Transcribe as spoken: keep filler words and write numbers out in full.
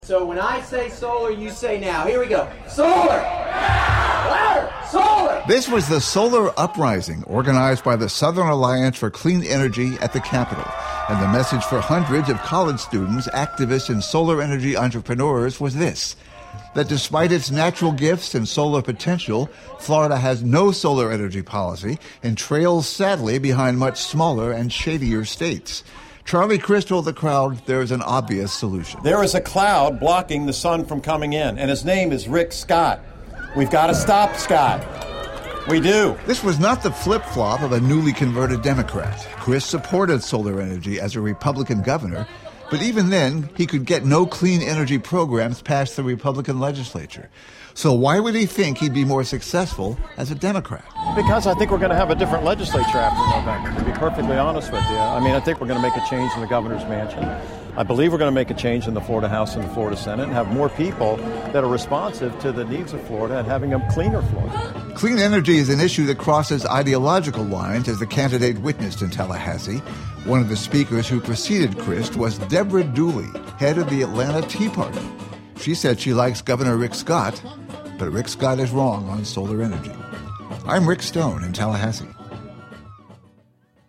So when I say solar, you say now. Here we go. Solar! Louder! Solar! This was the Solar Uprising, organized by the Southern Alliance for Clean Energy at the Capitol. And the message for hundreds of college students, activists, and solar energy entrepreneurs was this: that despite its natural gifts and solar potential, Florida has no solar energy policy and trails sadly behind much smaller and shadier states. Charlie Crist told the crowd there is an obvious solution. There is a cloud blocking the sun from coming in, and his name is Rick Scott. We've got to stop Scott. We do. This was not the flip-flop of a newly converted Democrat. Crist supported solar energy as a Republican governor, but even then, he could get no clean energy programs past the Republican legislature. So why would he think he'd be more successful as a Democrat? Because I think we're going to have a different legislature after November, to be perfectly honest with you. I mean, I think we're going to make a change in the governor's mansion. I believe we're going to make a change in the Florida House and the Florida Senate and have more people that are responsive to the needs of Florida and having a cleaner Florida. Clean energy is an issue that crosses ideological lines, as the candidate witnessed in Tallahassee. One of the speakers who preceded Crist was Deborah Dooley, head of the Atlanta Tea Party. She said she likes Governor Rick Scott, but Rick Scott is wrong on solar energy. I'm Rick Stone in Tallahassee.